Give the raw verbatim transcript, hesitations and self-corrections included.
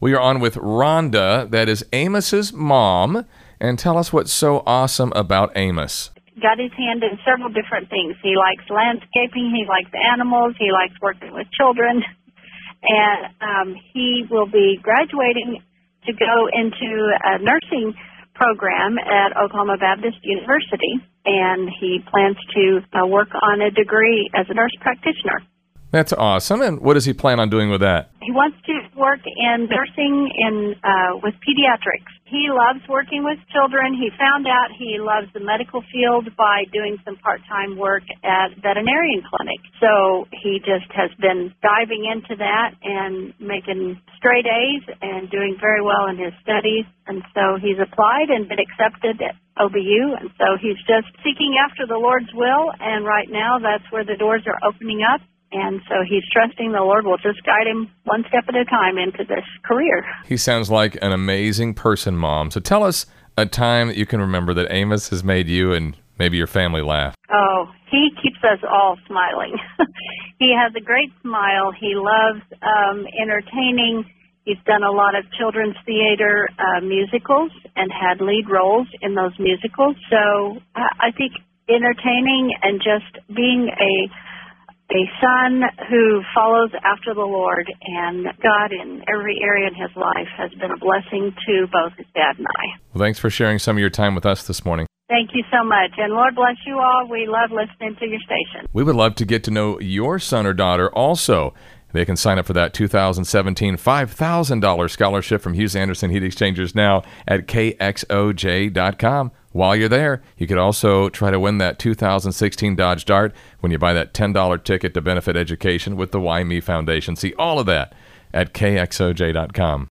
We are on with Rhonda, that is Amos's mom, and tell us what's so awesome about Amos. Got his hand in several different things. He likes landscaping, he likes animals, he likes working with children, and um, he will be graduating to go into a nursing program at Oklahoma Baptist University, and he plans to uh, work on a degree as a nurse practitioner. That's awesome. And what does he plan on doing with that? He wants to work in nursing in uh, with pediatrics. He loves working with children. He found out he loves the medical field by doing some part-time work at veterinarian clinic. So he just has been diving into that and making straight A's and doing very well in his studies. And so he's applied and been accepted at O B U. And so he's just seeking after the Lord's will. And right now that's where the doors are opening up. And so he's trusting the Lord will just guide him one step at a time into this career. He sounds like an amazing person, Mom. So tell us a time that you can remember that Amos has made you and maybe your family laugh. Oh, he keeps us all smiling. He has a great smile. He loves um, entertaining. He's done a lot of children's theater uh, musicals and had lead roles in those musicals. So uh, I think entertaining and just being a a son who follows after the Lord and God in every area in his life has been a blessing to both his dad and I. Well, thanks for sharing some of your time with us this morning. Thank you so much. And Lord bless you all. We love listening to your station. We would love to get to know your son or daughter also. They can sign up for that two thousand seventeen five thousand dollars scholarship from Hughes Anderson Heat Exchangers now at K X O J dot com. While you're there, you could also try to win that two thousand sixteen Dodge Dart when you buy that ten dollars ticket to benefit education with the Why Me Foundation. See all of that at K X O J dot com.